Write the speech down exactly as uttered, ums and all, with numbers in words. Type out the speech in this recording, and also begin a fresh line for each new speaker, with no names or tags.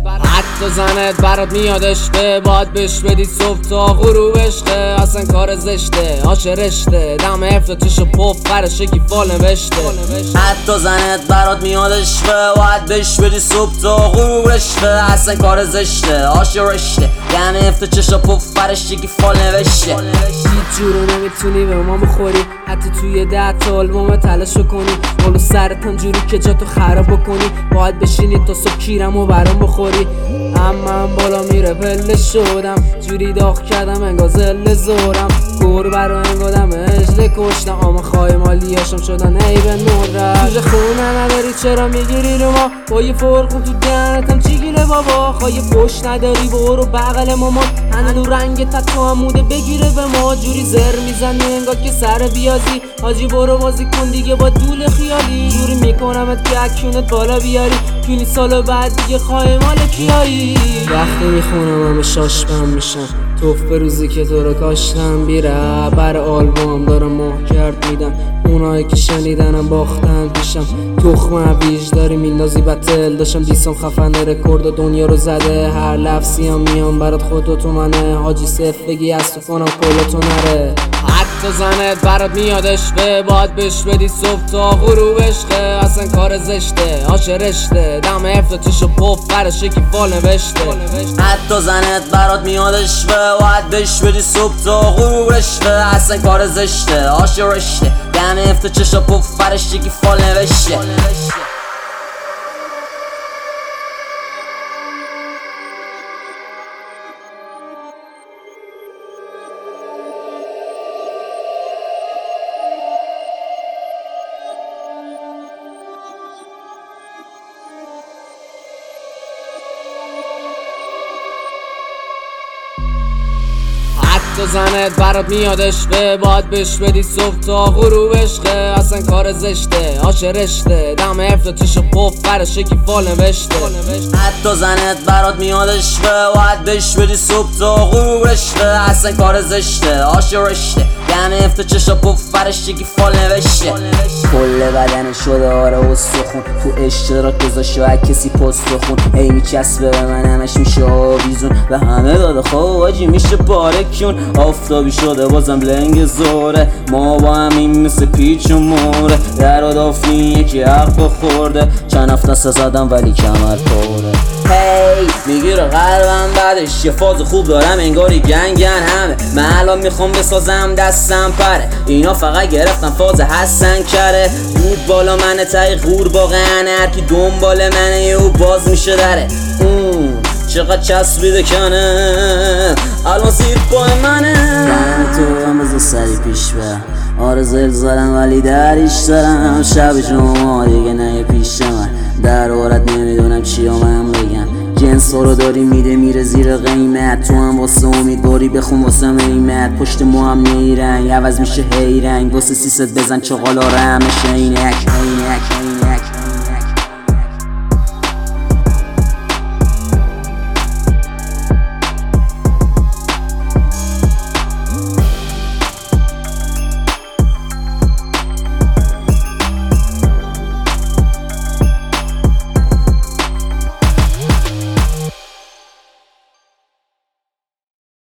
حتی زنت برات میاد عشقه، باید بش بدی صبح تا غروب عشقه. اصلا کار زشته آش رشته، دم افتاتیشو پف برش یکی فال نوشته.
حتی زنت برات میاد عشقه، باید بش بدی صبح تا غروب عشقه. اصلا کار زشته آش رشته، دم افتاتیشو پف برش یکی فال نوشته.
هیچ جورو نمیتونی به ما بخوری، حتی توی ده تا آلبوم تلاش کنی. بالو سرت همجوری که جاتو خراب بکنی، باید بشینی تا صبح کیرمو برام بخوری. اما من بالا میره پله شدم، جوری داغ کردم انگار زل زورم. گور برا انگادم اجله کشتم، آما خواهی مالیاشم شدن ای به ندرت. جوز خونه نداری چرا میگیری رو ما، با یه فرقون تو دهنتم چی گیره بابا. خواهی پشت نداری برو بغل مامان، هنو رنگ تتو عموده بگیره به ما. جوری زر میزنی انگار که سر بیازی، حاجی برو بازی کن دیگه با دول خیالی. جوری میکنمت که اکیونت بالا بیاری، کونی سال بعد دیگه خواهی مال کیایی. وقتی میخونم همه شاشبم میشن، توف به روزی که تو رو کاشتم. بیره بر آلبوم دارم ماه کرد میدم، اونایی که شنیدنم باختن پیشم. تخمه ویژ داری میندازی بتل، داشتم دیسم خفنه رکورد دنیا رو زده. هر لفظی هم میام برات خودتو تو منه، حاجی صف بگی از تو کنم کلتو نره. حتی زنت برات میاد عشقه، باید بش بدی صبح تا غروب عشقه. اصلا کار زشته آش رشته، دم افتاتیشو پف برش یکی فال نوشته.
حتی زنت برات میاد عشقه، باید بش بدی صبح تا غروب عشقه. اصلا کار زشته آش رشته، دم افتاتیشو پف برش یکی فال نوشته.
حتی زنت برات میاد عشقه، باید بش بدی صبح تا غروب عشقه. اصلا کار زشته آش رشته، دم افتاتیشو پف برش یکی فال نوشته.
حتی زنت برات میاد عشقه، باید بش بدی صبح تا غروب عشقه. اصلا کار زشته آش رشته، دم افتاتیشو پف برش یکی فال نوشته. کل بدن شده آره استخون، تو اشتراک گذاشته و کسی پست خون. ای میچسبه به من همش میشه آویزون، و همه داده خواهی میشه پارکیون. آفتابی شده بازم لنگ زوره، ما با همین مثل پیچ و موره. در و دافنی یکی حق خورده، چند هفته زدم ولی کمر پاره. هی میگیره قلبم بعدش، یه فاز خوب دارم انگاری گنگن همه. من الان میخوام بسازم دستم پره، اینا فقط گرفتن فاز حسن کره. بود بالا منه تایی غور باقیانه، هرکی دنبال منه یه او باز میشه دره. اون چقدر چسبیده کنه الان زیر پای منه. دهن تو هم بزن سری پیش به، آره زل زارم ولی دریش دارم. شب جمعه دیگه نه پیش من، در عورت نمیدونم چی من بگم. جنس رو داری میده میره زیر قیمت، تو هم واسه امیدواری بخون واسه میمت. پشت مو هم نیرنگ عوض میشه هی رنگ، واسه سیست بزن چغالا همه شینک.